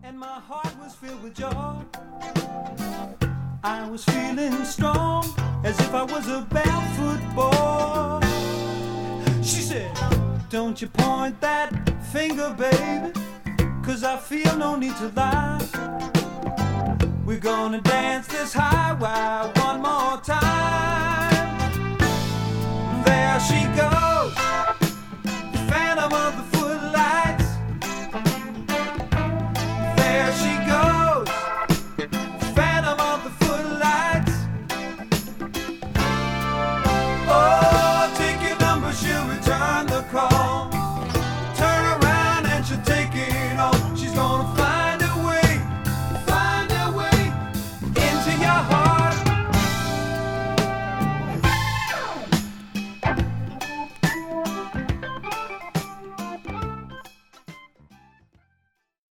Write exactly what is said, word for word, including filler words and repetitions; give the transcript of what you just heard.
and my heart was filled with joy. I was feeling strong, as if I was a barefoot boy. She said, don't you point that finger, baby, 'cause I feel no need to lie. We're gonna dance this highway one more time. There she goes, Phantom of the